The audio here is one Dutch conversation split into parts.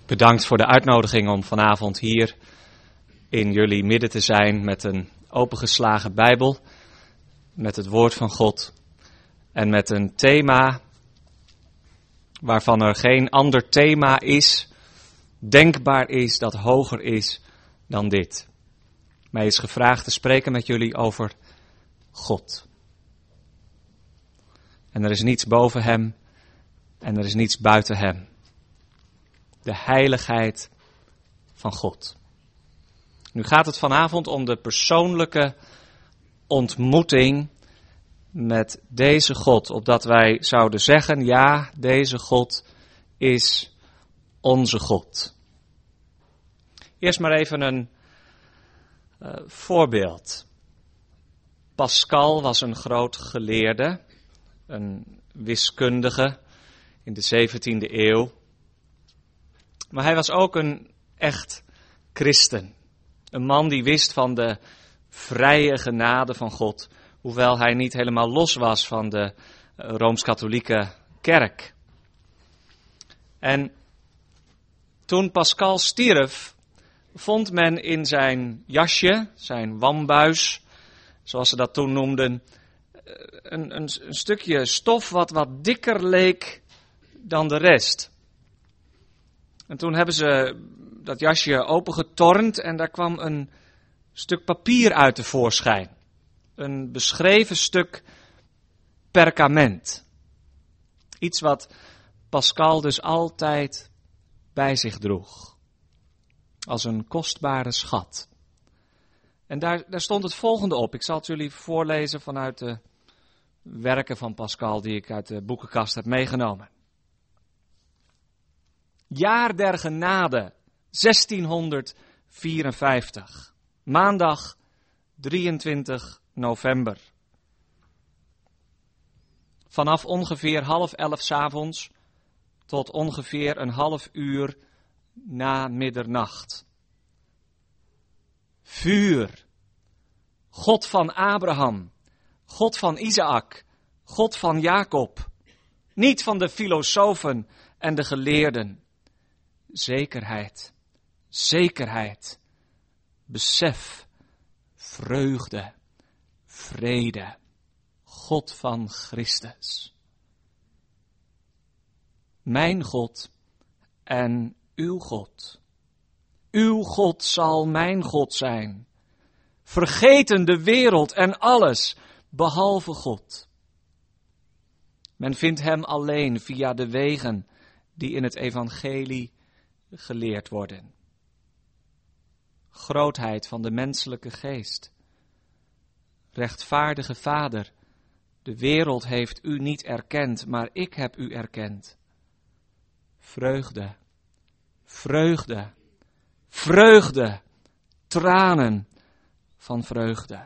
Bedankt voor de uitnodiging om vanavond hier in jullie midden te zijn met een opengeslagen Bijbel, met het woord van God en met een thema waarvan er geen ander thema is, denkbaar is, dat hoger is dan dit. Mij is gevraagd te spreken met jullie over God. En er is niets boven hem en er is niets buiten hem. De heiligheid van God. Nu gaat het vanavond om de persoonlijke ontmoeting met deze God. Opdat wij zouden zeggen, ja, deze God is onze God. Eerst maar even een voorbeeld. Pascal was een groot geleerde, een wiskundige in de 17e eeuw. Maar hij was ook een echt christen. Een man die wist van de vrije genade van God, hoewel hij niet helemaal los was van de Rooms-Katholieke kerk. En toen Pascal stierf, vond men in zijn jasje, zijn wambuis, zoals ze dat toen noemden, een stukje stof wat dikker leek dan de rest. En toen hebben ze dat jasje opengetornd en daar kwam een stuk papier uit tevoorschijn. Een beschreven stuk perkament. Iets wat Pascal dus altijd bij zich droeg. Als een kostbare schat. En daar stond het volgende op. Ik zal het jullie voorlezen vanuit de werken van Pascal die ik uit de boekenkast heb meegenomen. Jaar der genade, 1654. Maandag 23 november. Vanaf ongeveer 10:30 's avonds tot ongeveer een half uur na middernacht. Vuur. God van Abraham. God van Isaac. God van Jacob. Niet van de filosofen en de geleerden. Zekerheid, zekerheid, besef, vreugde, vrede, God van Christus. Mijn God en uw God. Uw God zal mijn God zijn. Vergeten de wereld en alles behalve God. Men vindt hem alleen via de wegen die in het evangelie geleerd worden. Grootheid van de menselijke geest. Rechtvaardige Vader, de wereld heeft u niet erkend, maar ik heb u erkend. Vreugde, vreugde, vreugde, tranen van vreugde.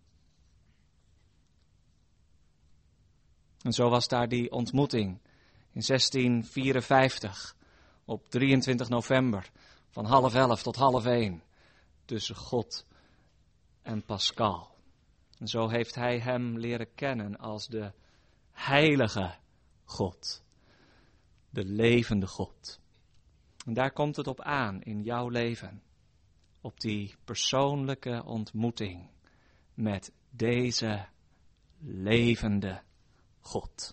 En zo was daar die ontmoeting in 1654. Op 23 november, van 10:30 tot 12:30, tussen God en Pascal. En zo heeft hij hem leren kennen als de heilige God, de levende God. En daar komt het op aan in jouw leven, op die persoonlijke ontmoeting met deze levende God.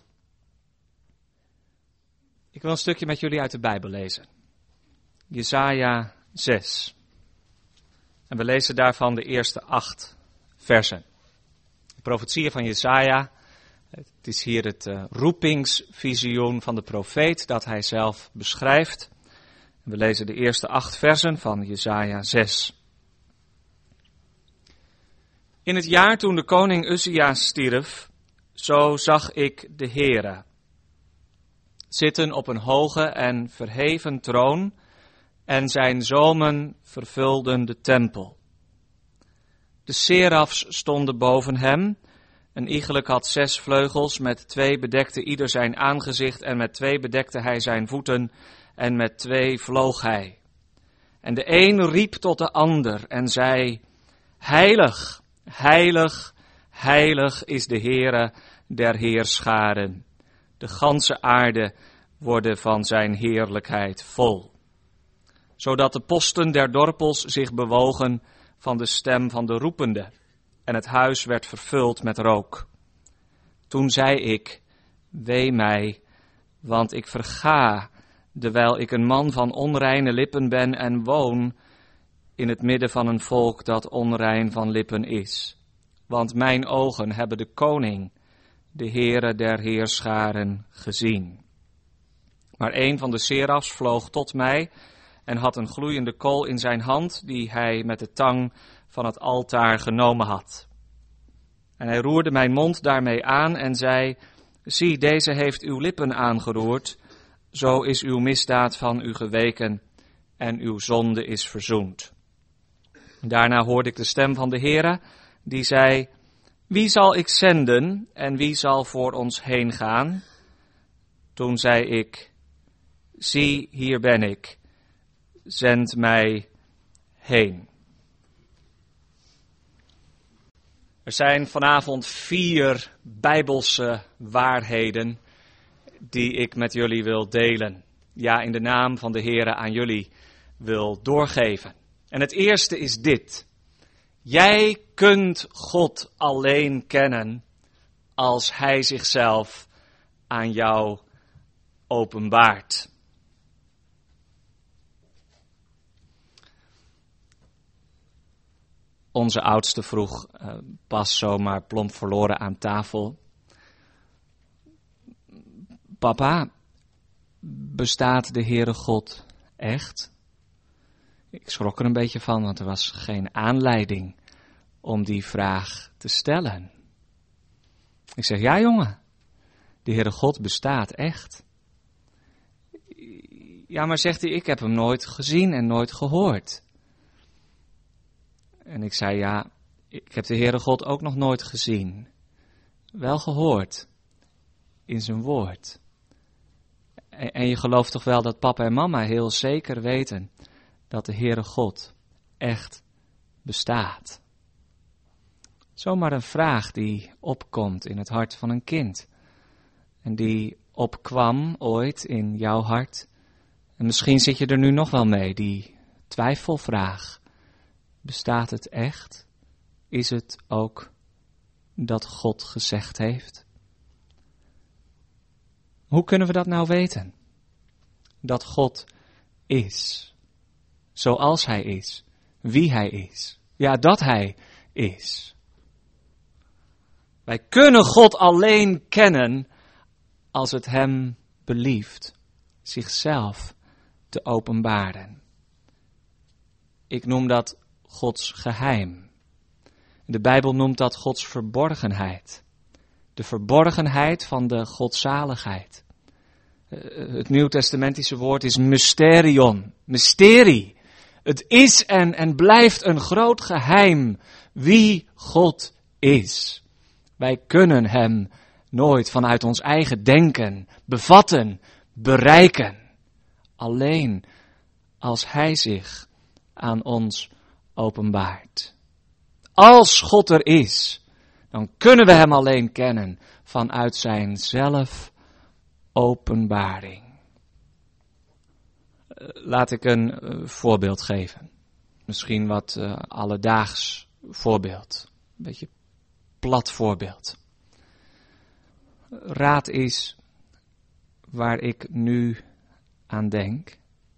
Ik wil een stukje met jullie uit de Bijbel lezen. Jesaja 6. En we lezen daarvan de eerste 8 versen. De profetieën van Jesaja. Het is hier het roepingsvisioen van de profeet dat hij zelf beschrijft. En we lezen de eerste 8 versen van Jesaja 6. In het jaar toen de koning Uzia stierf, zo zag ik de Heere zitten op een hoge en verheven troon, en zijn zomen vervulden de tempel. De serafs stonden boven hem, een iegelijk had 6 vleugels, met 2 bedekte ieder zijn aangezicht, en met 2 bedekte hij zijn voeten, en met 2 vloog hij. En de een riep tot de ander en zei, heilig, heilig, heilig is de Heere der heerscharen. De ganse aarde worden van zijn heerlijkheid vol. zodat de posten der dorpels zich bewogen van de stem van de roepende, en het huis werd vervuld met rook. Toen zei ik, wee mij, want ik verga, dewijl ik een man van onreine lippen ben en woon in het midden van een volk dat onrein van lippen is. Want mijn ogen hebben de koning, de Heere der heerscharen, gezien. Maar een van de serafs vloog tot mij en had een gloeiende kool in zijn hand, die hij met de tang van het altaar genomen had. En hij roerde mijn mond daarmee aan en zei, zie, deze heeft uw lippen aangeroerd, zo is uw misdaad van u geweken en uw zonde is verzoend. Daarna hoorde ik de stem van de Heere, die zei, wie zal ik zenden en wie zal voor ons heen gaan? Toen zei ik, zie, hier ben ik, zend mij heen. Er zijn vanavond 4 Bijbelse waarheden die ik met jullie wil delen. Ja, in de naam van de Heere aan jullie wil doorgeven. En het eerste is dit. Jij kunt God alleen kennen als Hij zichzelf aan jou openbaart. Onze oudste vroeg pas zomaar plomp verloren aan tafel. Papa, bestaat de Heere God echt? Ik schrok er een beetje van, want er was geen aanleiding om die vraag te stellen. Ik zeg, ja jongen, de Heere God bestaat echt. Ja, maar zegt hij, ik heb hem nooit gezien en nooit gehoord. En ik zei, ja, ik heb de Heere God ook nog nooit gezien. Wel gehoord in zijn woord. En je gelooft toch wel dat papa en mama heel zeker weten dat de Heere God echt bestaat. Zomaar een vraag die opkomt in het hart van een kind. En die opkwam ooit in jouw hart. En misschien zit je er nu nog wel mee, die twijfelvraag. Bestaat het echt? Is het ook dat God gezegd heeft? Hoe kunnen we dat nou weten? Dat God is. Zoals Hij is. Wie Hij is. Ja, dat Hij is. Wij kunnen God alleen kennen als het Hem belieft zichzelf te openbaren. Ik noem dat Gods geheim. De Bijbel noemt dat Gods verborgenheid. De verborgenheid van de godzaligheid. Het Nieuwtestamentische woord is mysterion, mysterie. Het is en blijft een groot geheim wie God is. Wij kunnen Hem nooit vanuit ons eigen denken bevatten, bereiken. Alleen als Hij zich aan ons openbaart. Als God er is, dan kunnen we Hem alleen kennen vanuit Zijn zelfopenbaring. Laat ik een voorbeeld geven. Misschien wat alledaags voorbeeld. Een beetje plat voorbeeld. Raad eens waar ik nu aan denk.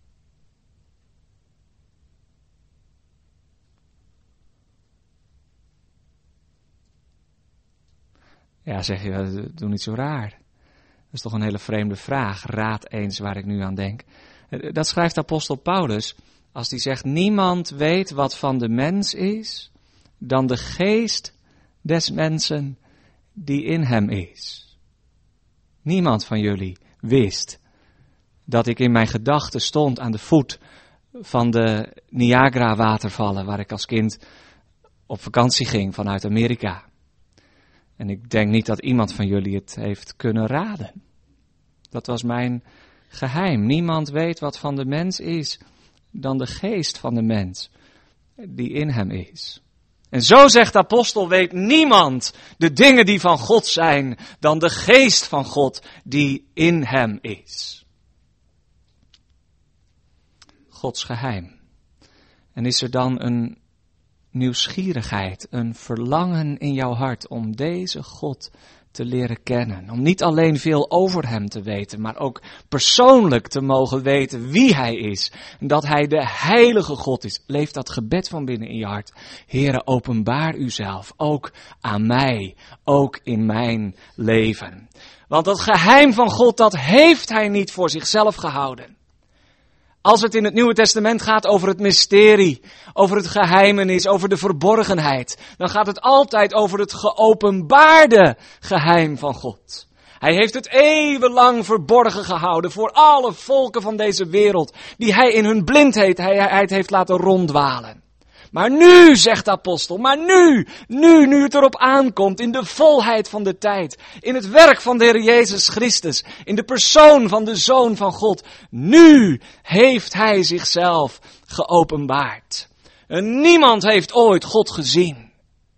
Ja, zeg je, doe niet zo raar. Dat is toch een hele vreemde vraag. Raad eens waar ik nu aan denk. Dat schrijft apostel Paulus als hij zegt, niemand weet wat van de mens is dan de geest des mensen die in hem is. Niemand van jullie wist dat ik in mijn gedachten stond aan de voet van de Niagara-watervallen waar ik als kind op vakantie ging vanuit Amerika. En ik denk niet dat iemand van jullie het heeft kunnen raden. Dat was mijn geheim. Niemand weet wat van de mens is dan de geest van de mens die in hem is. En zo zegt de apostel, weet niemand de dingen die van God zijn dan de geest van God die in hem is. Gods geheim? En is er dan een nieuwsgierigheid, een verlangen in jouw hart om deze God te leren kennen? Om niet alleen veel over hem te weten, maar ook persoonlijk te mogen weten wie hij is. En dat hij de heilige God is. Leef dat gebed van binnen in je hart. Heere, openbaar uzelf, ook aan mij, ook in mijn leven. Want dat geheim van God, dat heeft hij niet voor zichzelf gehouden. Als het in het Nieuwe Testament gaat over het mysterie, over het geheimenis, over de verborgenheid, dan gaat het altijd over het geopenbaarde geheim van God. Hij heeft het eeuwenlang verborgen gehouden voor alle volken van deze wereld, die hij in hun blindheid heeft laten ronddwalen. Maar nu, zegt de apostel, maar nu het erop aankomt, in de volheid van de tijd, in het werk van de Heer Jezus Christus, in de persoon van de Zoon van God, nu heeft hij zichzelf geopenbaard. En niemand heeft ooit God gezien.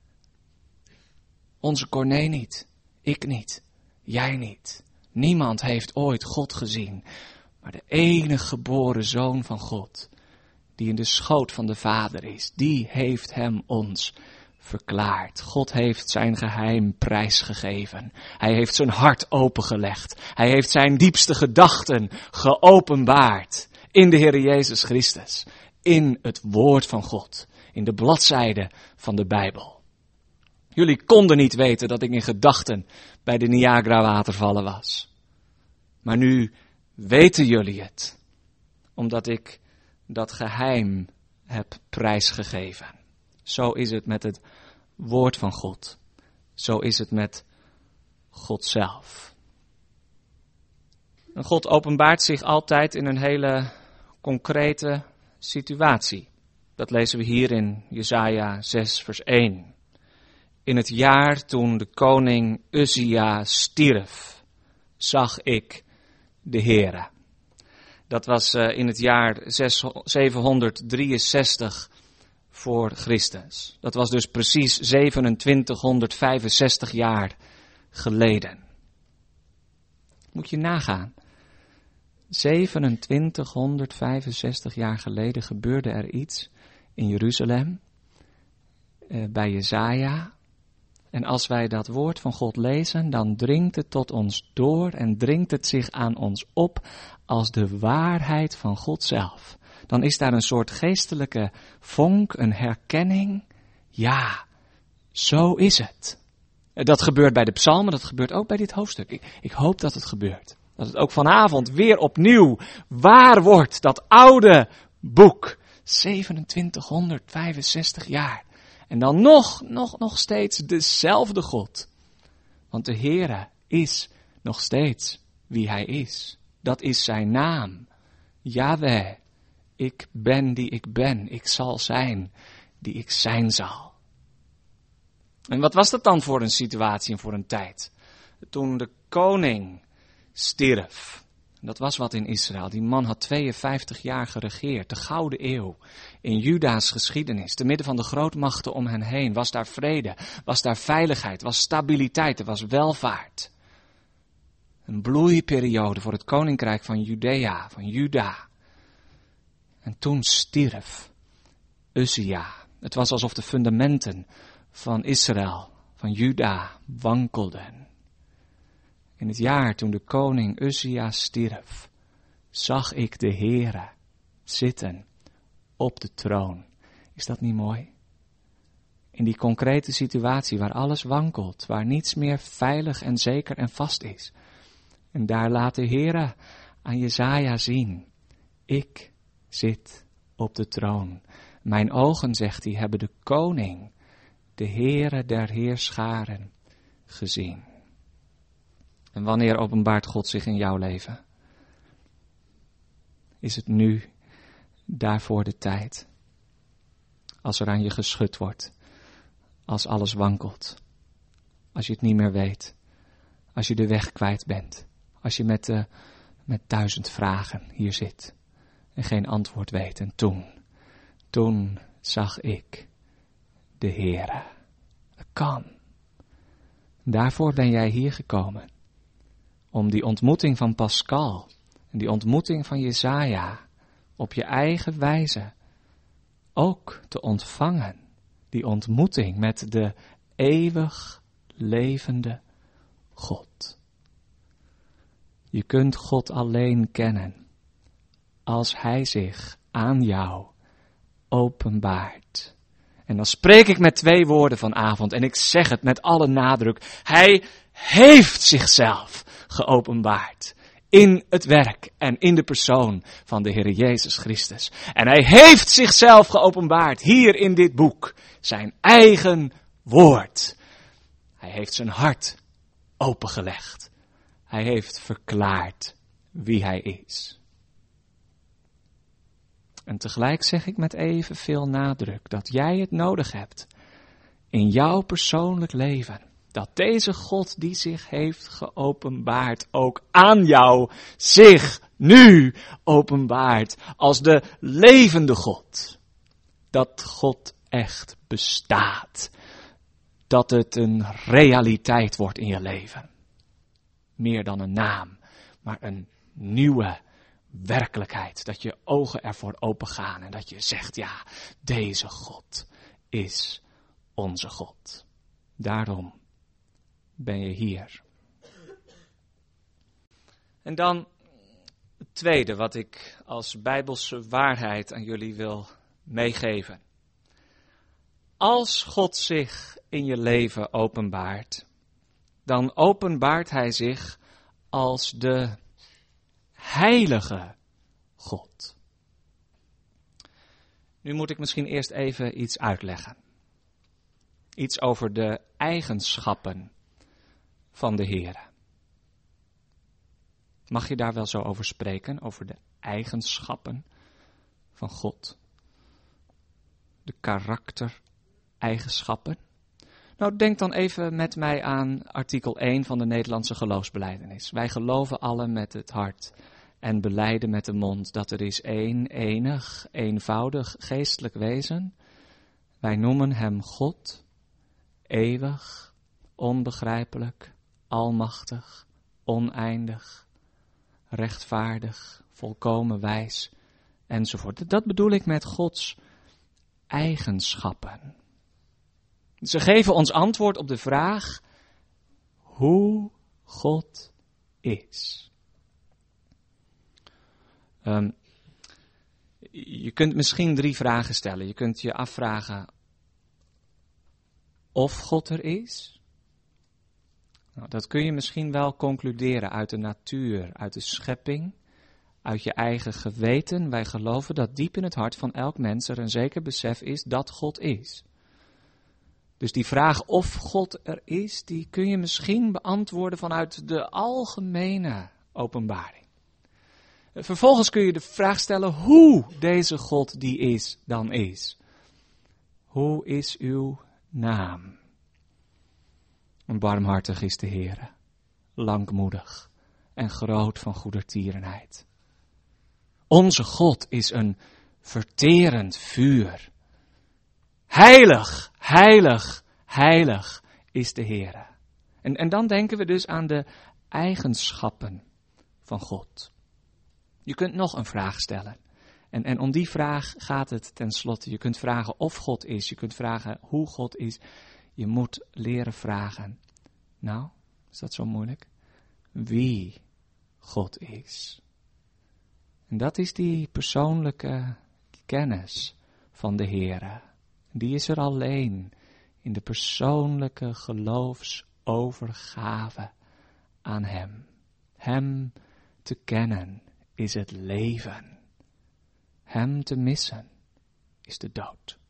Onze Corné niet, ik niet, jij niet. Niemand heeft ooit God gezien, maar de enige geboren Zoon van God, die in de schoot van de Vader is, die heeft hem ons verklaard. God heeft zijn geheim prijsgegeven. Hij heeft zijn hart opengelegd. Hij heeft zijn diepste gedachten geopenbaard in de Heer Jezus Christus. In het woord van God. In de bladzijden van de Bijbel. Jullie konden niet weten dat ik in gedachten bij de Niagara-watervallen was. Maar nu weten jullie het. Omdat ik dat geheim heb prijsgegeven. Zo is het met het woord van God. Zo is het met God zelf. En God openbaart zich altijd in een hele concrete situatie. Dat lezen we hier in Jesaja 6 vers 1. In het jaar toen de koning Uzia stierf, zag ik de Heere. Dat was in het jaar 763 voor Christus. Dat was dus precies 2765 jaar geleden. Moet je nagaan. 2765 jaar geleden gebeurde er iets in Jeruzalem, bij Jesaja. En als wij dat woord van God lezen, dan dringt het tot ons door en dringt het zich aan ons op als de waarheid van God zelf. Dan is daar een soort geestelijke vonk, een herkenning. Ja, zo is het. Dat gebeurt bij de psalmen, dat gebeurt ook bij dit hoofdstuk. Ik hoop dat het gebeurt. Dat het ook vanavond weer opnieuw waar wordt, dat oude boek. 2765 jaar. En dan nog steeds dezelfde God. Want de Heere is nog steeds wie hij is. Dat is zijn naam. Yahweh, ik ben die ik ben. Ik zal zijn die ik zijn zal. En wat was dat dan voor een situatie en voor een tijd? Toen de koning stierf. Dat was wat in Israël. Die man had 52 jaar geregeerd. De Gouden Eeuw. In Juda's geschiedenis. Te midden van de grootmachten om hen heen. Was daar vrede. Was daar veiligheid. Was stabiliteit. Er was welvaart. Een bloeiperiode voor het koninkrijk van Judea. Van Juda. En toen stierf Uzia. Het was alsof de fundamenten van Israël, van Juda, wankelden. In het jaar toen de koning Uzia stierf, zag ik de Heere zitten op de troon. Is dat niet mooi? In die concrete situatie waar alles wankelt, waar niets meer veilig en zeker en vast is. En daar laat de Heere aan Jesaja zien, ik zit op de troon. Mijn ogen, zegt hij, hebben de koning, de Heere der heerscharen, gezien. En wanneer openbaart God zich in jouw leven? Is het nu daarvoor de tijd? Als er aan je geschud wordt. Als alles wankelt. Als je het niet meer weet. Als je de weg kwijt bent. Als je met 1000 vragen hier zit. En geen antwoord weet. En toen zag ik de Heere. Dat kan. Daarvoor ben jij hier gekomen. Om die ontmoeting van Pascal en die ontmoeting van Jesaja op je eigen wijze ook te ontvangen. Die ontmoeting met de eeuwig levende God. Je kunt God alleen kennen als Hij zich aan jou openbaart. En dan spreek ik met 2 woorden vanavond en ik zeg het met alle nadruk. Hij heeft zichzelf geopenbaard in het werk en in de persoon van de Heer Jezus Christus. En Hij heeft zichzelf geopenbaard hier in dit boek, zijn eigen woord. Hij heeft zijn hart opengelegd. Hij heeft verklaard wie Hij is. En tegelijk zeg ik met evenveel nadruk dat jij het nodig hebt in jouw persoonlijk leven. Dat deze God die zich heeft geopenbaard ook aan jou zich nu openbaart als de levende God. Dat God echt bestaat. Dat het een realiteit wordt in je leven. Meer dan een naam, maar een nieuwe werkelijkheid. Dat je ogen ervoor opengaan en dat je zegt, ja, deze God is onze God. Daarom ben je hier. En dan het tweede wat ik als Bijbelse waarheid aan jullie wil meegeven. Als God zich in je leven openbaart, dan openbaart Hij zich als de heilige God. Nu moet ik misschien eerst even iets uitleggen. Iets over de eigenschappen van de Heere. Mag je daar wel zo over spreken, over de eigenschappen van God? De karaktereigenschappen? Nou, denk dan even met mij aan artikel 1 van de Nederlandse geloofsbelijdenis. Wij geloven allen met het hart en belijden met de mond dat er is één, enig, eenvoudig geestelijk wezen. Wij noemen Hem God, eeuwig, onbegrijpelijk, almachtig, oneindig, rechtvaardig, volkomen wijs, enzovoort. Dat bedoel ik met Gods eigenschappen. Ze geven ons antwoord op de vraag hoe God is. Je kunt misschien 3 vragen stellen. Je kunt je afvragen of God er is. Nou, dat kun je misschien wel concluderen uit de natuur, uit de schepping, uit je eigen geweten. Wij geloven dat diep in het hart van elk mens er een zeker besef is dat God is. Dus die vraag of God er is, die kun je misschien beantwoorden vanuit de algemene openbaring. Vervolgens kun je de vraag stellen hoe deze God die is dan is. Hoe is uw naam? En barmhartig is de Heere, langmoedig en groot van goedertierenheid. Onze God is een verterend vuur. Heilig, heilig, heilig is de Heere. En dan denken we dus aan de eigenschappen van God. Je kunt nog een vraag stellen. En om die vraag gaat het tenslotte. Je kunt vragen of God is. Je kunt vragen hoe God is. Je moet leren vragen. Nou, is dat zo moeilijk? Wie God is. En dat is die persoonlijke kennis van de Heere. Die is er alleen in de persoonlijke geloofsovergave aan Hem. Hem te kennen is het leven. Hem te missen is de dood.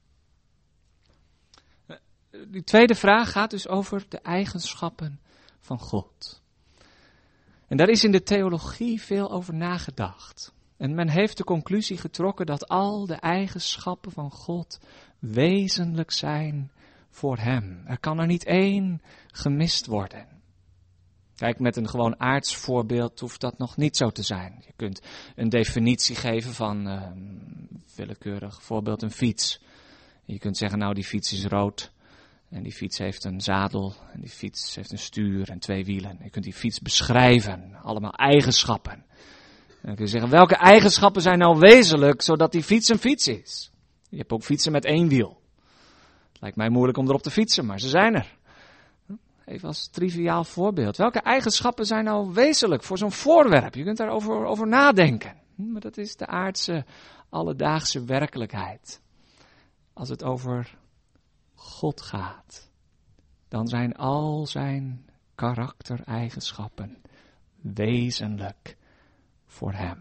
Die tweede vraag gaat dus over de eigenschappen van God. En daar is in de theologie veel over nagedacht. En men heeft de conclusie getrokken dat al de eigenschappen van God wezenlijk zijn voor Hem. Er kan er niet één gemist worden. Kijk, met een gewoon aards voorbeeld hoeft dat nog niet zo te zijn. Je kunt een definitie geven van, willekeurig voorbeeld, een fiets. Je kunt zeggen, nou die fiets is rood en die fiets heeft een zadel en die fiets heeft een stuur en 2 wielen. Je kunt die fiets beschrijven, allemaal eigenschappen. Dan kun je zeggen, welke eigenschappen zijn nou wezenlijk, zodat die fiets een fiets is? Je hebt ook fietsen met 1 wiel. Het lijkt mij moeilijk om erop te fietsen, maar ze zijn er. Even als triviaal voorbeeld. Welke eigenschappen zijn nou wezenlijk voor zo'n voorwerp? Je kunt daarover over nadenken. Maar dat is de aardse, alledaagse werkelijkheid. Als het over God gaat, dan zijn al zijn karaktereigenschappen wezenlijk voor hem.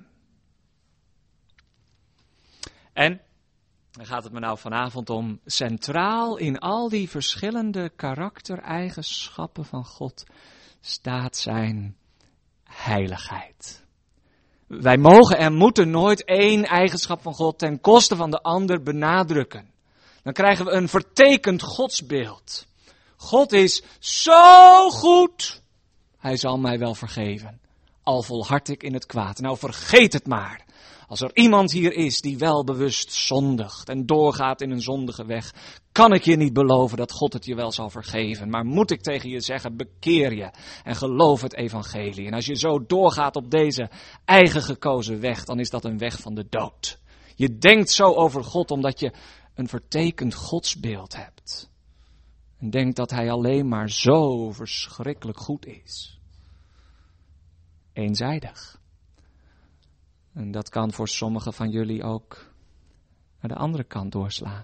En dan gaat het me nou vanavond om, centraal in al die verschillende karaktereigenschappen van God staat zijn heiligheid. Wij mogen en moeten nooit één eigenschap van God ten koste van de ander benadrukken. Dan krijgen we een vertekend godsbeeld. God is zo goed, hij zal mij wel vergeven, al volhard ik in het kwaad. Nou, vergeet het maar. Als er iemand hier is die wel bewust zondigt en doorgaat in een zondige weg, kan ik je niet beloven dat God het je wel zal vergeven. Maar moet ik tegen je zeggen, bekeer je en geloof het evangelie. En als je zo doorgaat op deze eigen gekozen weg, dan is dat een weg van de dood. Je denkt zo over God omdat je een vertekend godsbeeld hebt. En denkt dat hij alleen maar zo verschrikkelijk goed is. Eenzijdig. En dat kan voor sommigen van jullie ook naar de andere kant doorslaan.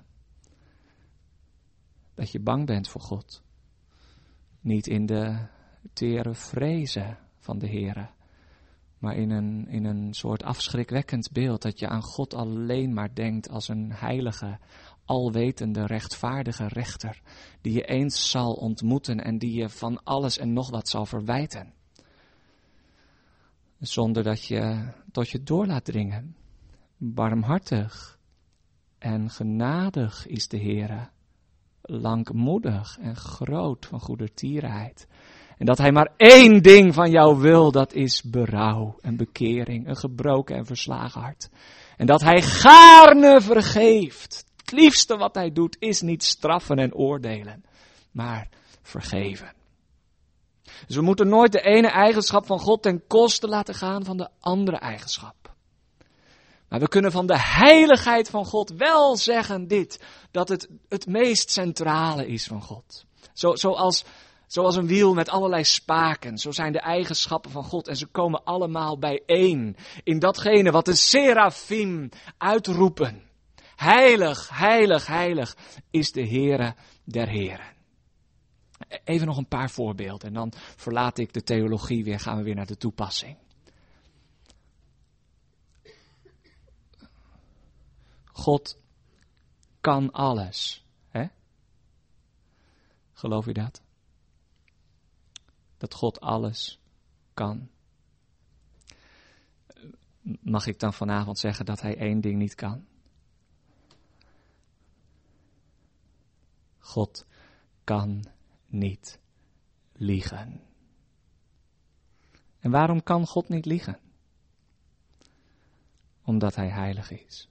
Dat je bang bent voor God. Niet in de tere vrezen van de Heere, maar in een soort afschrikwekkend beeld. Dat je aan God alleen maar denkt als een heilige, alwetende, rechtvaardige rechter. Die je eens zal ontmoeten en die je van alles en nog wat zal verwijten. Zonder dat je tot je door laat dringen. Barmhartig en genadig is de Heere. Langmoedig en groot van goedertierenheid. En dat hij maar één ding van jou wil, dat is berouw en bekering. Een gebroken en verslagen hart. En dat hij gaarne vergeeft. Het liefste wat hij doet is niet straffen en oordelen, maar vergeven. Dus we moeten nooit de ene eigenschap van God ten koste laten gaan van de andere eigenschap. Maar we kunnen van de heiligheid van God wel zeggen dit, dat het meest centrale is van God. Zoals een wiel met allerlei spaken, zo zijn de eigenschappen van God en ze komen allemaal bijeen in datgene wat de serafim uitroepen. Heilig, heilig, heilig is de Heere der Heren. Even nog een paar voorbeelden en dan verlaat ik de theologie weer, gaan we weer naar de toepassing. God kan alles. Hè? Geloof u dat? Dat God alles kan. Mag ik dan vanavond zeggen dat hij één ding niet kan? God kan niet liegen. En waarom kan God niet liegen? Omdat hij heilig is.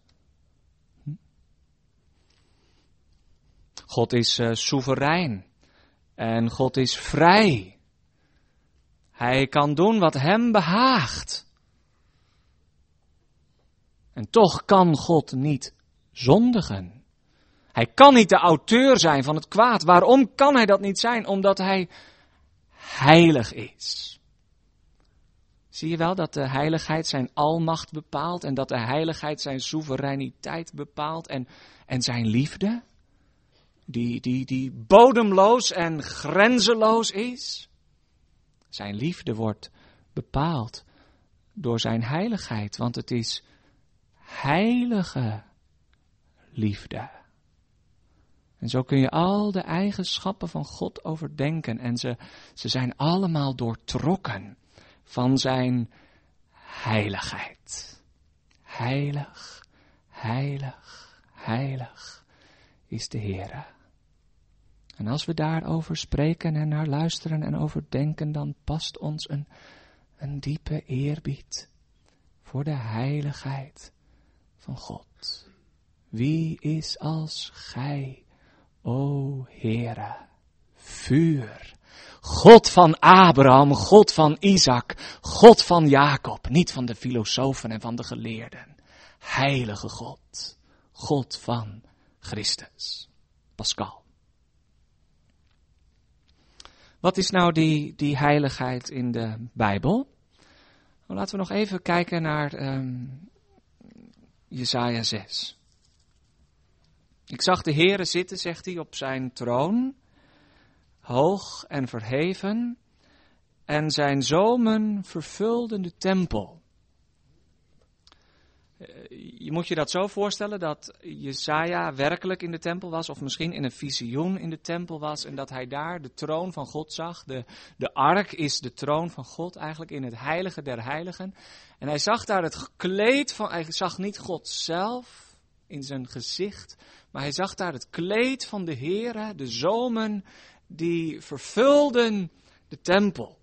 God is soeverein en God is vrij. Hij kan doen wat hem behaagt. En toch kan God niet zondigen. Hij kan niet de auteur zijn van het kwaad. Waarom kan hij dat niet zijn? Omdat hij heilig is. Zie je wel dat de heiligheid zijn almacht bepaalt en dat de heiligheid zijn soevereiniteit bepaalt en zijn liefde, die bodemloos en grenzeloos is. Zijn liefde wordt bepaald door zijn heiligheid, want het is heilige liefde. En zo kun je al de eigenschappen van God overdenken en ze zijn allemaal doortrokken van zijn heiligheid. Heilig, heilig, heilig is de Heere. En als we daarover spreken en naar luisteren en over denken, dan past ons een diepe eerbied voor de heiligheid van God. Wie is als gij, o Heere, vuur God van Abraham, God van Isaac, God van Jacob. Niet van de filosofen en van de geleerden. Heilige God. God van Christus. Pascal. Wat is nou die heiligheid in de Bijbel? Nou, laten we nog even kijken naar Jesaja 6. Ik zag de Heere zitten, zegt hij, op zijn troon, hoog en verheven, en zijn zomen vervulden de tempel. Je moet je dat zo voorstellen dat Jesaja werkelijk in de tempel was, of misschien in een visioen in de tempel was, en dat hij daar de troon van God zag. De ark is de troon van God, eigenlijk in het heilige der heiligen. En hij zag daar het kleed van, hij zag niet God zelf in zijn gezicht, maar hij zag daar het kleed van de Heere, de zomen die vervulden de tempel.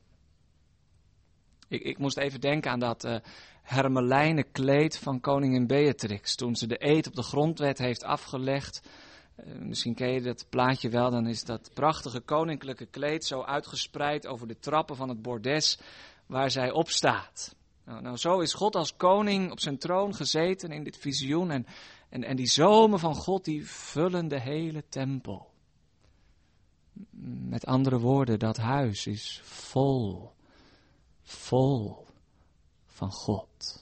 Ik moest even denken aan dat hermelijnen kleed van koningin Beatrix, toen ze de eed op de grondwet heeft afgelegd. Misschien ken je dat plaatje wel, dan is dat prachtige koninklijke kleed zo uitgespreid over de trappen van het bordes waar zij op staat. Nou, zo is God als koning op zijn troon gezeten in dit visioen en die zomen van God die vullen de hele tempel. Met andere woorden, dat huis is vol van God.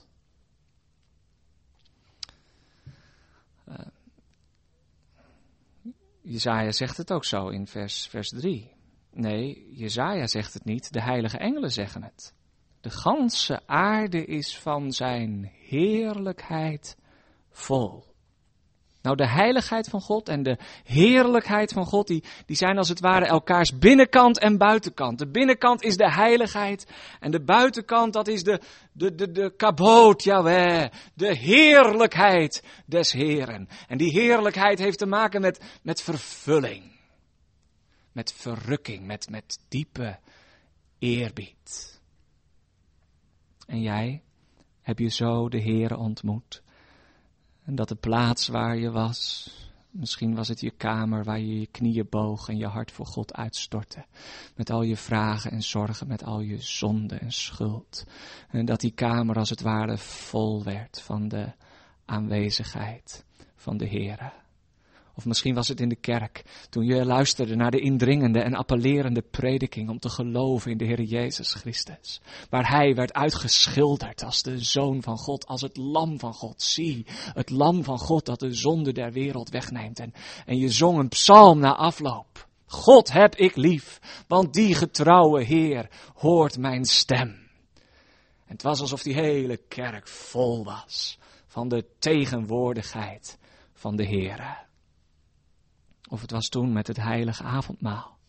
Jesaja zegt het ook zo in vers 3. Nee, Jesaja zegt het niet, de heilige engelen zeggen het. De ganse aarde is van zijn heerlijkheid vol. Nou, de heiligheid van God en de heerlijkheid van God, die zijn als het ware elkaars binnenkant en buitenkant. De binnenkant is de heiligheid en de buitenkant, dat is de kabod, Yahweh, de heerlijkheid des Heren. En die heerlijkheid heeft te maken met vervulling, met verrukking, met diepe eerbied. En jij, heb je zo de Heere ontmoet? En dat de plaats waar je was, misschien was het je kamer waar je je knieën boog en je hart voor God uitstortte. Met al je vragen en zorgen, met al je zonde en schuld. En dat die kamer als het ware vol werd van de aanwezigheid van de Heere. Of misschien was het in de kerk, toen je luisterde naar de indringende en appellerende prediking om te geloven in de Heer Jezus Christus. Waar Hij werd uitgeschilderd als de Zoon van God, als het Lam van God. Zie, het Lam van God dat de zonde der wereld wegneemt. En je zong een psalm na afloop. God heb ik lief, want die getrouwe Heer hoort mijn stem. En het was alsof die hele kerk vol was van de tegenwoordigheid van de Heere. Of het was toen met het heilige avondmaal.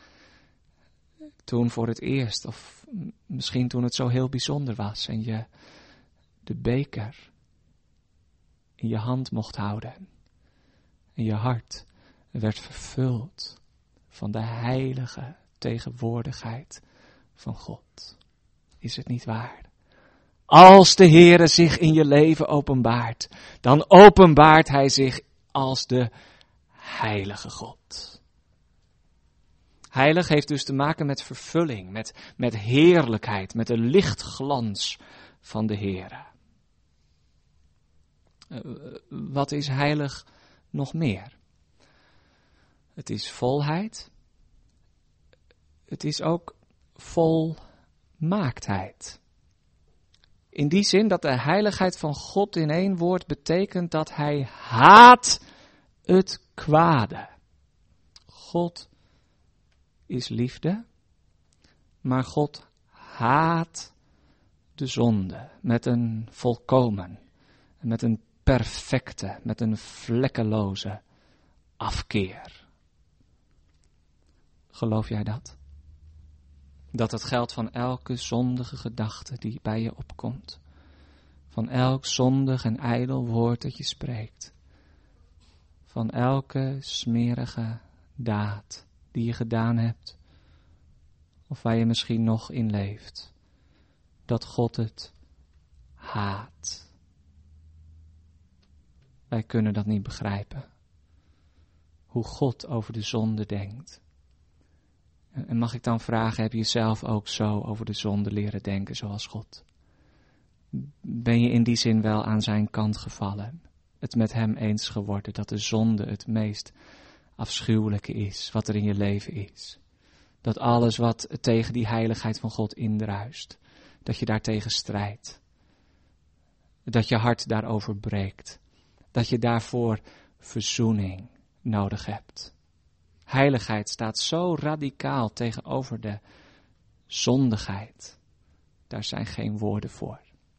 Toen voor het eerst, of misschien toen het zo heel bijzonder was en je de beker in je hand mocht houden. En je hart werd vervuld van de heilige tegenwoordigheid van God. Is het niet waar? Als de Heere zich in je leven openbaart, dan openbaart Hij zich als de heilige God. Heilig heeft dus te maken met vervulling, met heerlijkheid, met de lichtglans van de Heere. Wat is heilig nog meer? Het is volheid. Het is ook volmaaktheid. In die zin dat de heiligheid van God in één woord betekent dat Hij haat het kwade. God is liefde, maar God haat de zonde met een volkomen, met een perfecte, met een vlekkeloze afkeer. Geloof jij dat? Dat het geldt van elke zondige gedachte die bij je opkomt. Van elk zondig en ijdel woord dat je spreekt. Van elke smerige daad die je gedaan hebt. Of waar je misschien nog in leeft. Dat God het haat. Wij kunnen dat niet begrijpen. Hoe God over de zonde denkt. En mag ik dan vragen, heb je jezelf ook zo over de zonde leren denken zoals God? Ben je in die zin wel aan zijn kant gevallen? Het met hem eens geworden dat de zonde het meest afschuwelijke is wat er in je leven is. Dat alles wat tegen die heiligheid van God indruist, dat je daartegen strijdt. Dat je hart daarover breekt. Dat je daarvoor verzoening nodig hebt. Heiligheid staat zo radicaal tegenover de zondigheid. Daar zijn geen woorden voor.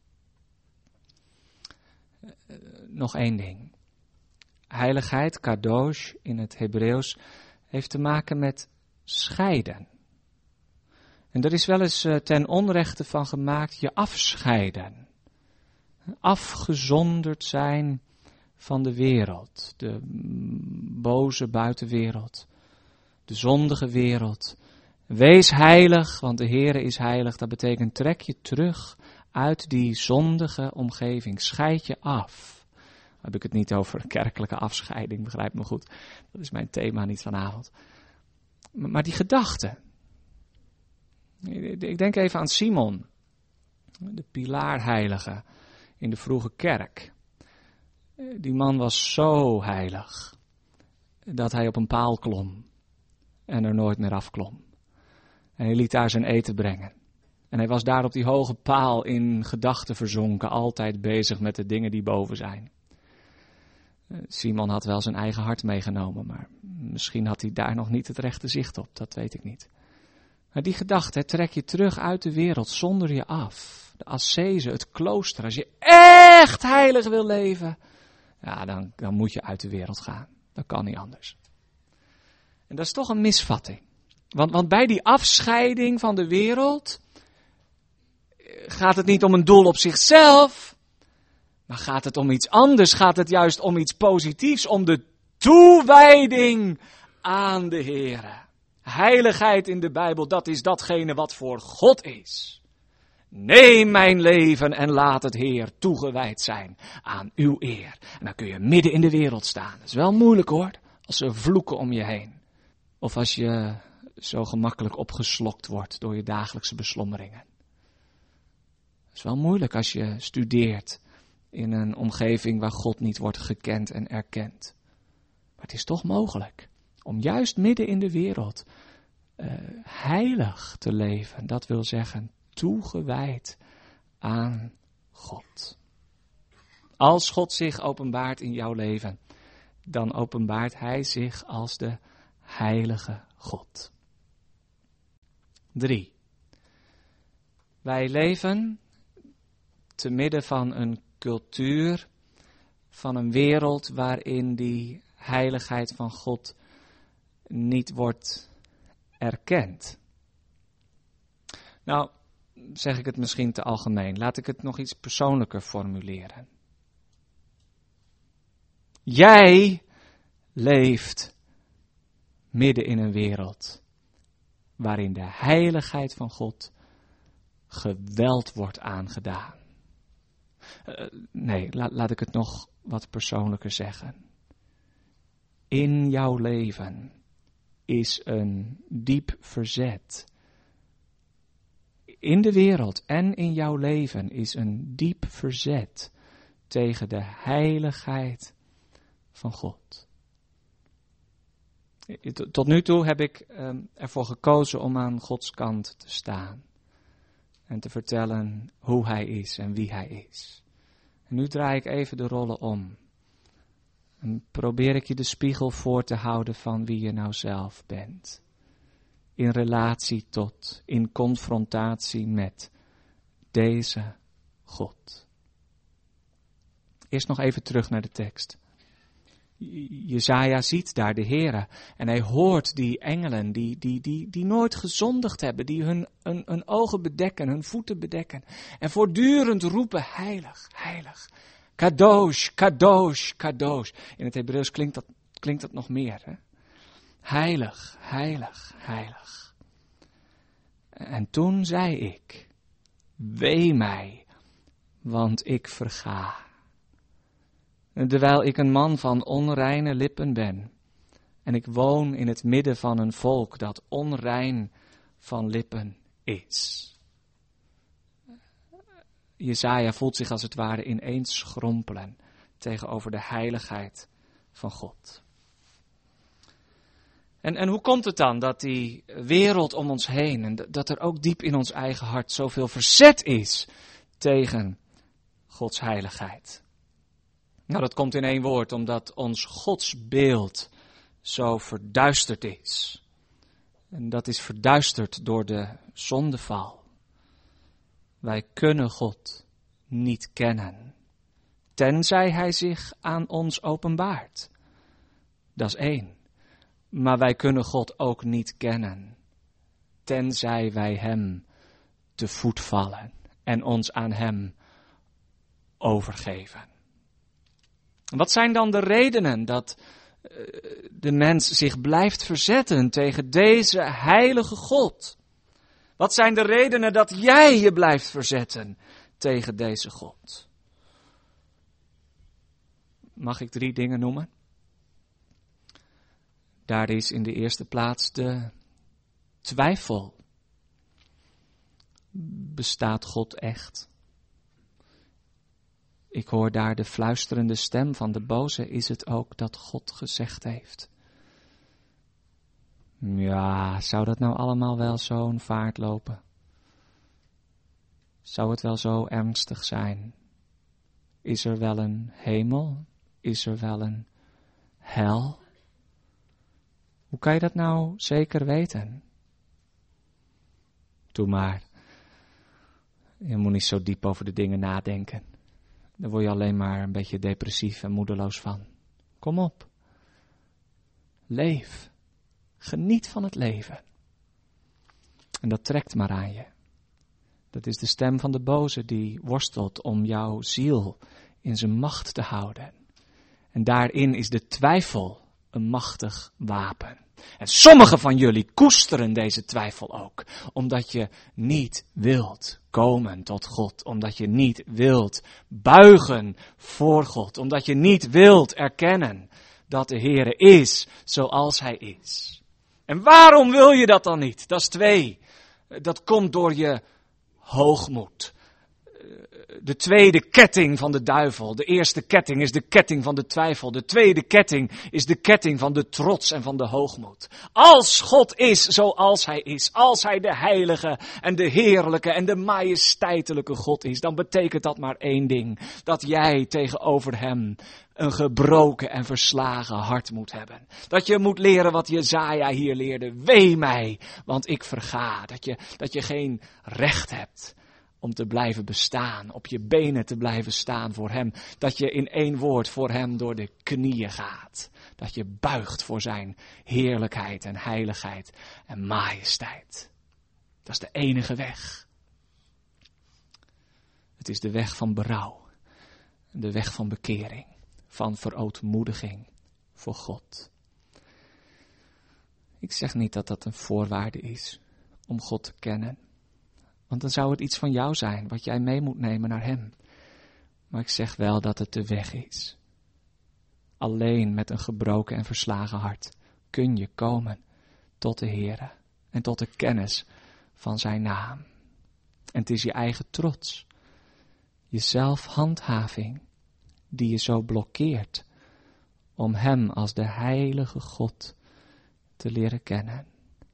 Nog één ding. Heiligheid, kadosh in het Hebreeuws, heeft te maken met scheiden. En er is wel eens ten onrechte van gemaakt je afscheiden. Afgezonderd zijn van de wereld. De boze buitenwereld. De zondige wereld. Wees heilig, want de Heere is heilig. Dat betekent trek je terug uit die zondige omgeving. Scheid je af. Dan heb ik het niet over kerkelijke afscheiding, begrijp me goed. Dat is mijn thema niet vanavond. Maar die gedachte. Ik denk even aan Simon. De pilaarheilige in de vroege kerk. Die man was zo heilig dat hij op een paal klom en er nooit meer afklom. En hij liet daar zijn eten brengen. En hij was daar op die hoge paal in gedachten verzonken, altijd bezig met de dingen die boven zijn. Simon had wel zijn eigen hart meegenomen, maar misschien had hij daar nog niet het rechte zicht op, dat weet ik niet. Maar die gedachte, trek je terug uit de wereld, zonder je af. De ascese, het klooster, als je echt heilig wil leven, ja, dan moet je uit de wereld gaan. Dat kan niet anders. En dat is toch een misvatting. Want bij die afscheiding van de wereld gaat het niet om een doel op zichzelf, maar gaat het om iets anders. Gaat het juist om iets positiefs, om de toewijding aan de Heere. Heiligheid in de Bijbel, dat is datgene wat voor God is. Neem mijn leven en laat het Heer toegewijd zijn aan uw eer. En dan kun je midden in de wereld staan. Dat is wel moeilijk hoor, als ze vloeken om je heen. Of als je zo gemakkelijk opgeslokt wordt door je dagelijkse beslommeringen. Het is wel moeilijk als je studeert in een omgeving waar God niet wordt gekend en erkend. Maar het is toch mogelijk om juist midden in de wereld heilig te leven. Dat wil zeggen toegewijd aan God. Als God zich openbaart in jouw leven, dan openbaart hij zich als de heilige God. 3. Wij leven te midden van een cultuur, van een wereld waarin die heiligheid van God niet wordt erkend. Nou, zeg ik het misschien te algemeen. Laat ik het nog iets persoonlijker formuleren. Jij leeft midden in een wereld waarin de heiligheid van God geweld wordt aangedaan. Laat ik het nog wat persoonlijker zeggen. In jouw leven is een diep verzet. In de wereld en in jouw leven is een diep verzet tegen de heiligheid van God. Tot nu toe heb ik ervoor gekozen om aan Gods kant te staan. En te vertellen hoe hij is en wie hij is. En nu draai ik even de rollen om. En probeer ik je de spiegel voor te houden van wie je nou zelf bent. In relatie tot, in confrontatie met deze God. Eerst nog even terug naar de tekst. Jesaja ziet daar de Heere en hij hoort die engelen die nooit gezondigd hebben, die hun ogen bedekken, hun voeten bedekken en voortdurend roepen heilig, heilig, kadosh, kadosh, kadosh. In het Hebreeuws klinkt dat nog meer. Hè? Heilig, heilig, heilig. En toen zei ik, wee mij, want ik verga. Terwijl ik een man van onreine lippen ben En ik woon in het midden van een volk dat onrein van lippen is. Jesaja voelt zich als het ware ineens schrompelen tegenover de heiligheid van God. En hoe komt het dan dat die wereld om ons heen en dat er ook diep in ons eigen hart zoveel verzet is tegen Gods heiligheid? Nou, dat komt in één woord, omdat ons godsbeeld zo verduisterd is. En dat is verduisterd door de zondeval. Wij kunnen God niet kennen, tenzij Hij zich aan ons openbaart. Dat is één. Maar wij kunnen God ook niet kennen, tenzij wij Hem te voet vallen en ons aan Hem overgeven. Wat zijn dan de redenen dat de mens zich blijft verzetten tegen deze heilige God? Wat zijn de redenen dat jij je blijft verzetten tegen deze God? Mag ik 3 dingen noemen? Daar is in de eerste plaats de twijfel. Bestaat God echt? Ik hoor daar de fluisterende stem van de boze. Is het ook dat God gezegd heeft? Ja, zou dat nou allemaal wel zo'n vaart lopen? Zou het wel zo ernstig zijn? Is er wel een hemel? Is er wel een hel? Hoe kan je dat nou zeker weten? Doe maar. Je moet niet zo diep over de dingen nadenken. Daar word je alleen maar een beetje depressief en moedeloos van. Kom op. Leef. Geniet van het leven. En dat trekt maar aan je. Dat is de stem van de boze die worstelt om jouw ziel in zijn macht te houden. En daarin is de twijfel een machtig wapen. En sommigen van jullie koesteren deze twijfel ook, omdat je niet wilt komen tot God, omdat je niet wilt buigen voor God, omdat je niet wilt erkennen dat de Heere is zoals Hij is. En waarom wil je dat dan niet? Dat is 2. Dat komt door je hoogmoed. De tweede ketting van de duivel. De eerste ketting is de ketting van de twijfel. De tweede ketting is de ketting van de trots en van de hoogmoed. Als God is zoals Hij is, als Hij de heilige en de heerlijke en de majesteitelijke God is, dan betekent dat maar één ding. Dat jij tegenover Hem een gebroken en verslagen hart moet hebben. Dat je moet leren wat Jesaja hier leerde. Wee mij, want ik verga. Dat je geen recht hebt om te blijven bestaan, op je benen te blijven staan voor Hem. Dat je in één woord voor Hem door de knieën gaat. Dat je buigt voor Zijn heerlijkheid en heiligheid en majesteit. Dat is de enige weg. Het is de weg van berouw. De weg van bekering. Van verootmoediging voor God. Ik zeg niet dat dat een voorwaarde is om God te kennen. Want dan zou het iets van jou zijn, wat jij mee moet nemen naar Hem. Maar ik zeg wel dat het de weg is. Alleen met een gebroken en verslagen hart kun je komen tot de Heere en tot de kennis van Zijn naam. En het is je eigen trots, je zelfhandhaving, die je zo blokkeert om Hem als de heilige God te leren kennen.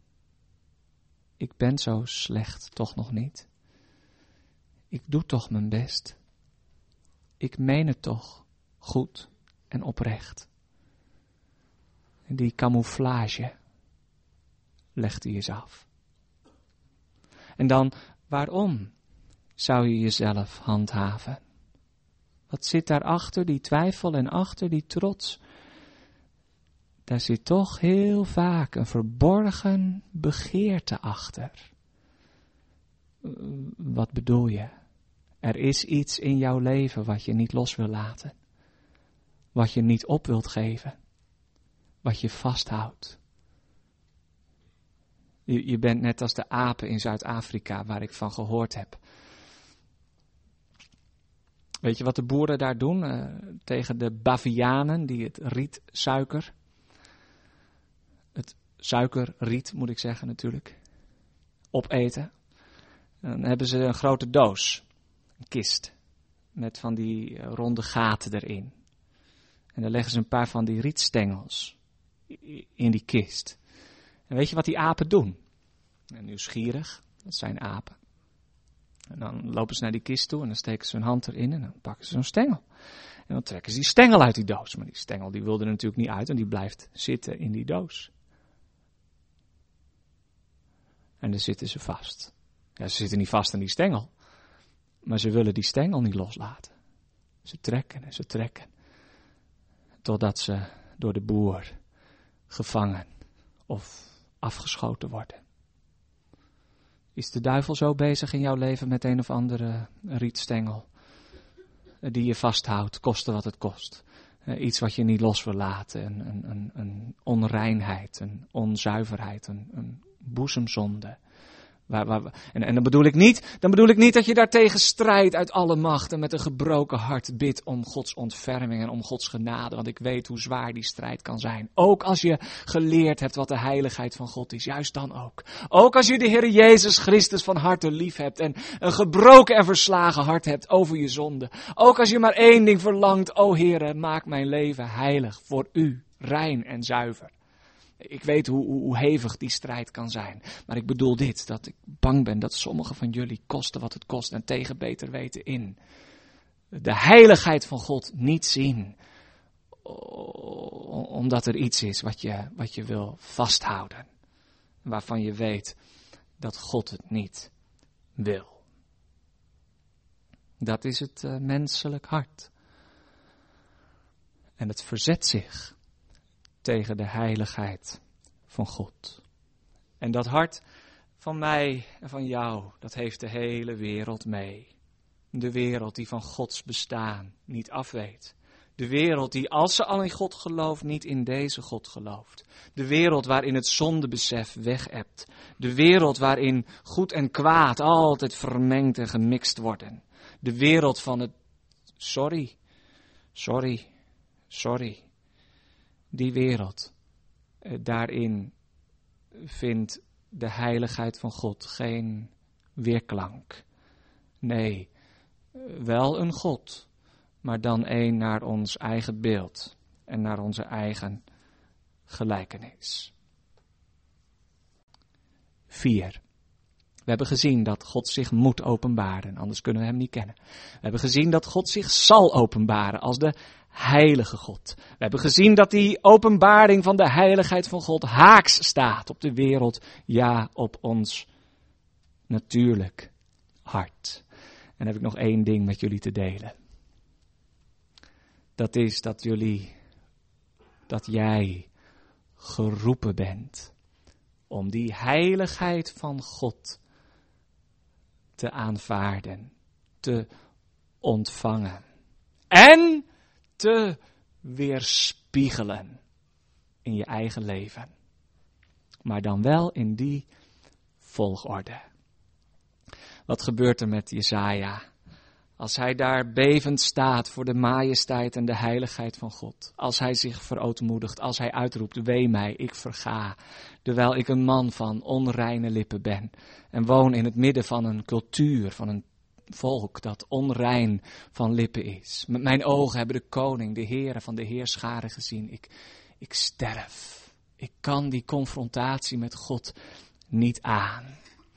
Ik ben zo slecht toch nog niet. Ik doe toch mijn best. Ik meen het toch goed en oprecht. En die camouflage legt hij eens af. En dan, waarom zou je jezelf handhaven? Wat zit daarachter die twijfel en achter die trots? Daar zit toch heel vaak een verborgen begeerte achter. Wat bedoel je? Er is iets in jouw leven wat je niet los wil laten. Wat je niet op wilt geven. Wat je vasthoudt. Je bent net als de apen in Zuid-Afrika waar ik van gehoord heb. Weet je wat de boeren daar doen tegen de bavianen, die het rietsuiker? het suikerriet, moet ik zeggen natuurlijk, opeten. Dan hebben ze een grote doos, een kist, met van die ronde gaten erin. En dan leggen ze een paar van die rietstengels in die kist. En weet je wat die apen doen? En nieuwsgierig, dat zijn apen. En dan lopen ze naar die kist toe en dan steken ze hun hand erin en dan pakken ze zo'n stengel. En dan trekken ze die stengel uit die doos. Maar die stengel die wil er natuurlijk niet uit en die blijft zitten in die doos. En dan zitten ze vast. Ja, ze zitten niet vast aan die stengel. Maar ze willen die stengel niet loslaten. Ze trekken en ze trekken. Totdat ze door de boer gevangen of afgeschoten worden. Is de duivel zo bezig in jouw leven met een of andere rietstengel die je vasthoudt, koste wat het kost? Iets wat je niet los wil laten, een onreinheid, een onzuiverheid, een boezemzonde. En dan bedoel ik niet dat je daartegen strijdt uit alle macht en met een gebroken hart bidt om Gods ontferming en om Gods genade. Want ik weet hoe zwaar die strijd kan zijn. Ook als je geleerd hebt wat de heiligheid van God is, juist dan ook. Ook als je de Heer Jezus Christus van harte lief hebt en een gebroken en verslagen hart hebt over je zonde. Ook als je maar één ding verlangt, o Heere, maak mijn leven heilig voor u, rein en zuiver. Ik weet hoe hevig die strijd kan zijn. Maar ik bedoel dit, dat ik bang ben dat sommigen van jullie kosten wat het kost en tegen beter weten in de heiligheid van God niet zien. Omdat er iets is wat je wil vasthouden. Waarvan je weet dat God het niet wil. Dat is het menselijk hart. En het verzet zich tegen de heiligheid van God. En dat hart van mij en van jou, dat heeft de hele wereld mee. De wereld die van Gods bestaan niet afweet. De wereld die, als ze al in God gelooft, niet in deze God gelooft. De wereld waarin het zondebesef wegebt. De wereld waarin goed en kwaad altijd vermengd en gemixt worden. De wereld van het sorry. Die wereld, daarin vindt de heiligheid van God geen weerklank. Nee, wel een God, maar dan één naar ons eigen beeld en naar onze eigen gelijkenis. 4. We hebben gezien dat God zich moet openbaren, anders kunnen we hem niet kennen. We hebben gezien dat God zich zal openbaren als de heilige God. We hebben gezien dat die openbaring van de heiligheid van God haaks staat op de wereld, ja, op ons natuurlijk hart. En dan heb ik nog één ding met jullie te delen. Dat is dat jij geroepen bent om die heiligheid van God te aanvaarden, te ontvangen en te weerspiegelen in je eigen leven. Maar dan wel in die volgorde. Wat gebeurt er met Jesaja als hij daar bevend staat voor de majesteit en de heiligheid van God? Als hij zich verootmoedigt, als hij uitroept, wee mij, ik verga, terwijl ik een man van onreine lippen ben en woon in het midden van een cultuur, van een volk dat onrein van lippen is. Met mijn ogen hebben de koning, de Heere van de heerscharen gezien. Ik sterf. Ik kan die confrontatie met God niet aan.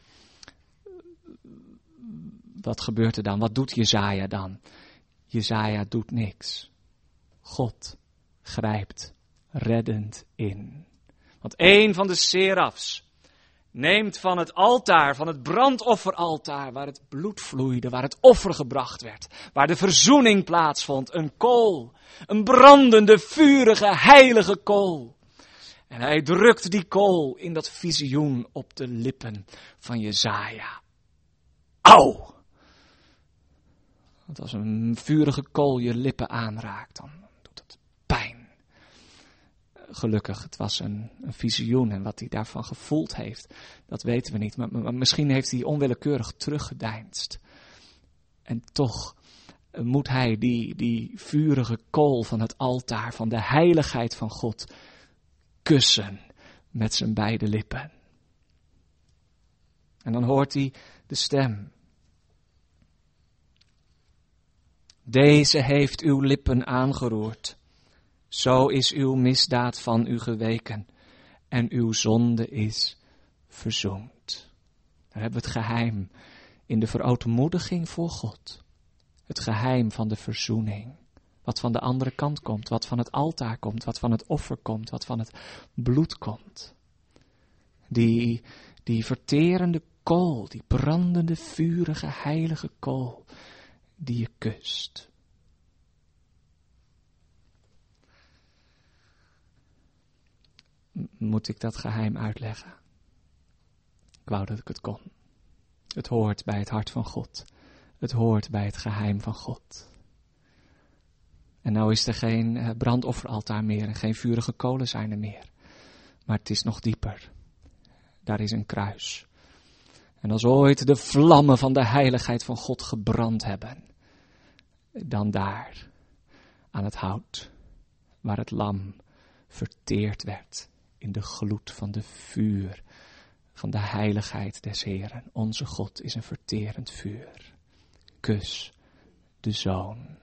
Wat gebeurt er dan? Wat doet Jesaja dan? Jesaja doet niks. God grijpt reddend in. Want een van de serafs neemt van het altaar, van het brandofferaltaar, waar het bloed vloeide, waar het offer gebracht werd, waar de verzoening plaatsvond, een kool, een brandende, vurige, heilige kool. En hij drukt die kool in dat visioen op de lippen van Jesaja. Auw! Want als een vurige kool je lippen aanraakt, dan doet het pijn. Gelukkig, het was een visioen en wat hij daarvan gevoeld heeft, dat weten we niet. Maar misschien heeft hij onwillekeurig teruggedeinst. En toch moet hij die vurige kool van het altaar, van de heiligheid van God, kussen met zijn beide lippen. En dan hoort hij de stem. Deze heeft uw lippen aangeroerd. Zo is uw misdaad van u geweken en uw zonde is verzoend. Daar hebben we het geheim in de verootmoediging voor God. Het geheim van de verzoening. Wat van de andere kant komt, wat van het altaar komt, wat van het offer komt, wat van het bloed komt. Die verterende kool, die brandende, vurige, heilige kool die je kust. Moet ik dat geheim uitleggen? Ik wou dat ik het kon. Het hoort bij het hart van God. Het hoort bij het geheim van God. En nou is er geen brandofferaltaar meer en geen vurige kolen zijn er meer. Maar het is nog dieper. Daar is een kruis. En als ooit de vlammen van de heiligheid van God gebrand hebben, dan daar, aan het hout, waar het lam verteerd werd in de gloed van de vuur van de heiligheid des Heeren. Onze God is een verterend vuur. Kus de Zoon.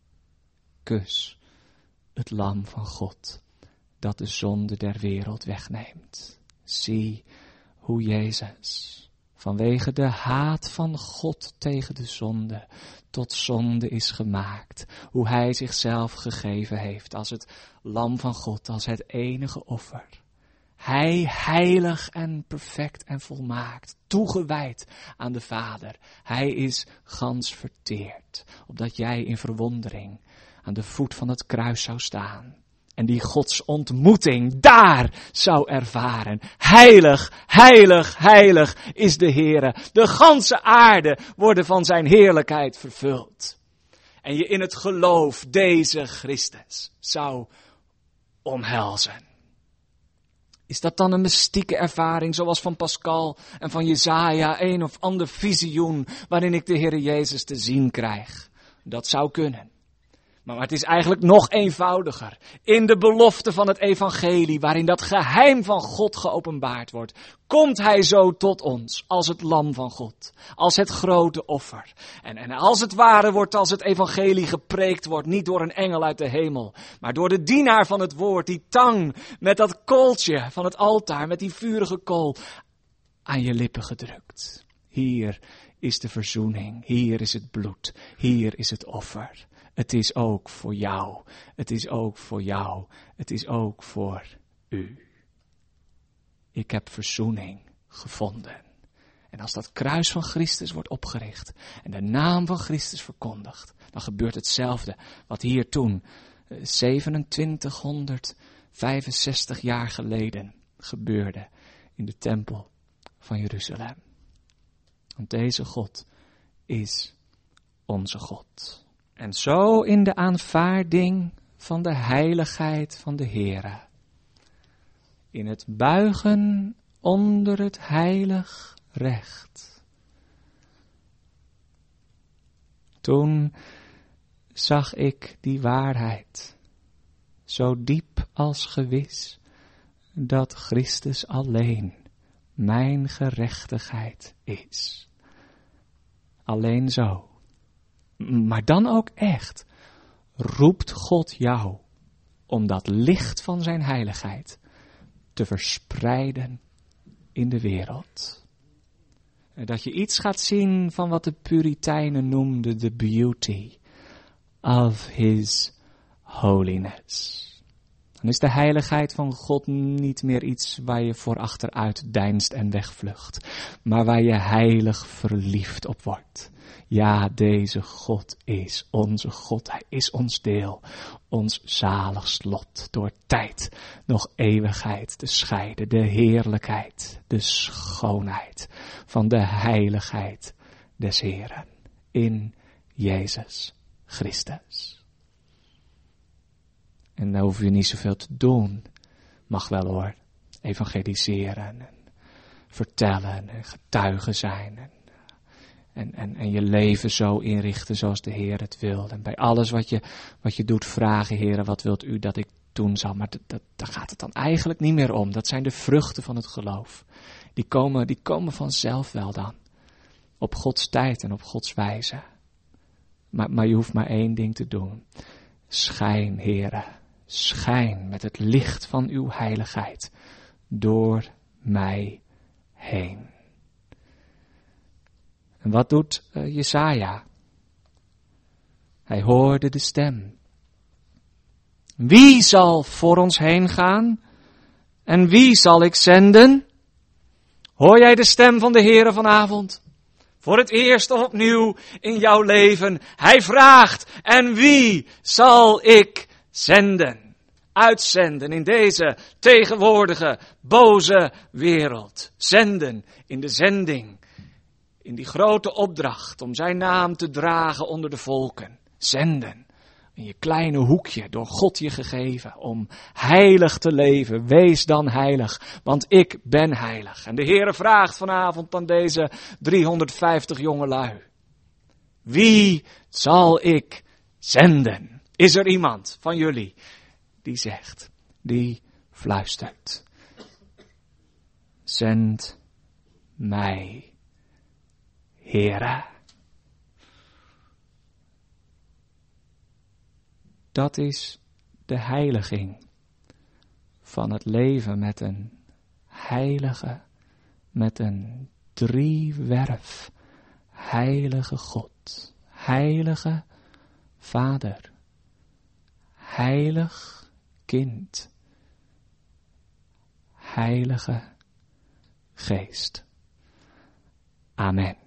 Kus het lam van God, dat de zonde der wereld wegneemt. Zie hoe Jezus, vanwege de haat van God tegen de zonde, tot zonde is gemaakt. Hoe hij zichzelf gegeven heeft als het lam van God, als het enige offer. Hij heilig en perfect en volmaakt, toegewijd aan de Vader. Hij is gans verteerd, opdat jij in verwondering aan de voet van het kruis zou staan. En die Gods ontmoeting daar zou ervaren. Heilig, heilig, heilig is de Heere. De ganse aarde worden van zijn heerlijkheid vervuld. En je in het geloof deze Christus zou omhelzen. Is dat dan een mystieke ervaring zoals van Pascal en van Jesaja, een of ander visioen waarin ik de Heere Jezus te zien krijg? Dat zou kunnen. Maar het is eigenlijk nog eenvoudiger. In de belofte van het evangelie, waarin dat geheim van God geopenbaard wordt, komt hij zo tot ons als het lam van God, als het grote offer. En als het ware wordt als het evangelie gepreekt wordt, niet door een engel uit de hemel, maar door de dienaar van het woord, die tang met dat kooltje van het altaar, met die vurige kool, aan je lippen gedrukt. Hier is de verzoening, hier is het bloed, hier is het offer. Het is ook voor jou, het is ook voor jou, het is ook voor u. Ik heb verzoening gevonden. En als dat kruis van Christus wordt opgericht en de naam van Christus verkondigd, dan gebeurt hetzelfde wat hier toen 2765 jaar geleden gebeurde in de tempel van Jeruzalem. Want deze God is onze God. En zo in de aanvaarding van de heiligheid van de Heere. In het buigen onder het heilig recht. Toen zag ik die waarheid, zo diep als gewis, dat Christus alleen mijn gerechtigheid is. Alleen zo. Maar dan ook echt, roept God jou om dat licht van zijn heiligheid te verspreiden in de wereld. Dat je iets gaat zien van wat de Puritijnen noemden de beauty of his holiness. Dan is de heiligheid van God niet meer iets waar je voor achteruit deinst en wegvlucht, maar waar je heilig verliefd op wordt. Ja, deze God is onze God. Hij is ons deel, ons zaligst lot door tijd, nog eeuwigheid te scheiden. De heerlijkheid, de schoonheid van de heiligheid des Heeren in Jezus Christus. En daar hoef je niet zoveel te doen. Mag wel hoor, evangeliseren en vertellen en getuigen zijn en je leven zo inrichten zoals de Heer het wil. En bij alles wat je doet vragen, Heere, wat wilt u dat ik doen zal. Maar daar gaat het dan eigenlijk niet meer om. Dat zijn de vruchten van het geloof. Die komen vanzelf wel dan. Op Gods tijd en op Gods wijze. Maar je hoeft maar één ding te doen. Schijn, Heere, schijn met het licht van uw heiligheid door mij heen. En wat doet Jesaja? Hij hoorde de stem. Wie zal voor ons heen gaan? En wie zal ik zenden? Hoor jij de stem van de Heere vanavond? Voor het eerst of opnieuw in jouw leven. Hij vraagt, en wie zal ik zenden? Uitzenden in deze tegenwoordige, boze wereld. Zenden in de zending. In die grote opdracht om zijn naam te dragen onder de volken. Zenden. In je kleine hoekje, door God je gegeven, om heilig te leven. Wees dan heilig, want ik ben heilig. En de Heere vraagt vanavond aan deze 350 jongelui. Wie zal ik zenden? Is er iemand van jullie die zegt, die fluistert. Zend mij, Heere. Dat is de heiliging van het leven met een heilige, met een driewerf, heilige God, heilige Vader, heilig Kind, heilige Geest. Amen.